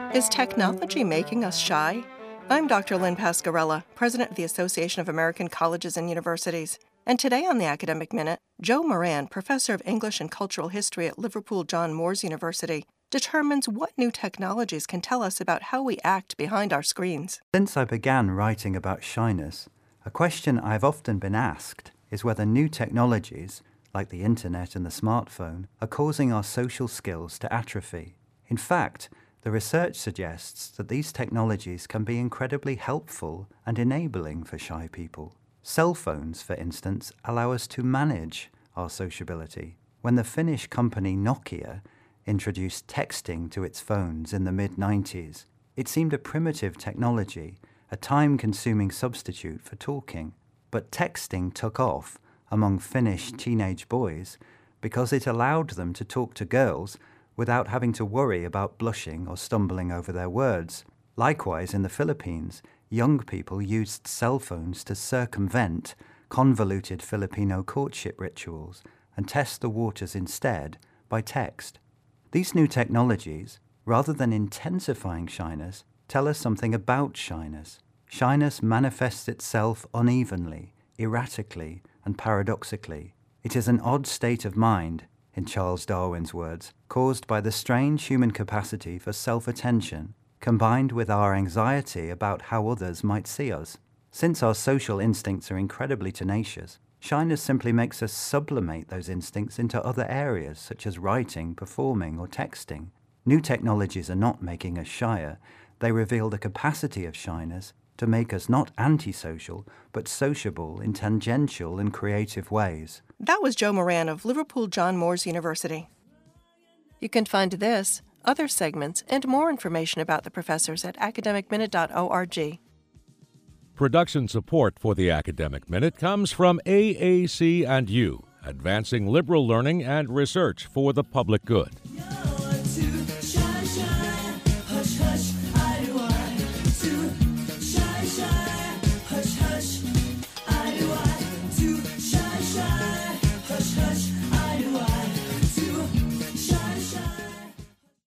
Is technology making us shy? I'm Dr. Lynn Pascarella, President of the Association of American Colleges and Universities. And today on the Academic Minute, Joe Moran, Professor of English and Cultural History at Liverpool John Moores University, determines what new technologies can tell us about how we act behind our screens. Since I began writing about shyness, a question I've often been asked is whether new technologies, like the internet and the smartphone, are causing our social skills to atrophy. In fact, the research suggests that these technologies can be incredibly helpful and enabling for shy people. Cell phones, for instance, allow us to manage our sociability. When the Finnish company Nokia introduced texting to its phones in the mid-90s, it seemed a primitive technology, a time-consuming substitute for talking. But texting took off among Finnish teenage boys because it allowed them to talk to girls without having to worry about blushing or stumbling over their words. Likewise, in the Philippines, young people used cell phones to circumvent convoluted Filipino courtship rituals and test the waters instead by text. These new technologies, rather than intensifying shyness, tell us something about shyness. Shyness manifests itself unevenly, erratically, and paradoxically. It is an odd state of mind, in Charles Darwin's words, caused by the strange human capacity for self-attention, combined with our anxiety about how others might see us. Since our social instincts are incredibly tenacious, shyness simply makes us sublimate those instincts into other areas, such as writing, performing, or texting. New technologies are not making us shyer. They reveal the capacity of shyness to make us not antisocial, but sociable in tangential and creative ways. That was Joe Moran of Liverpool John Moores University. You can find this, other segments, and more information about the professors at academicminute.org. Production support for the Academic Minute comes from AAC&U, advancing liberal learning and research for the public good.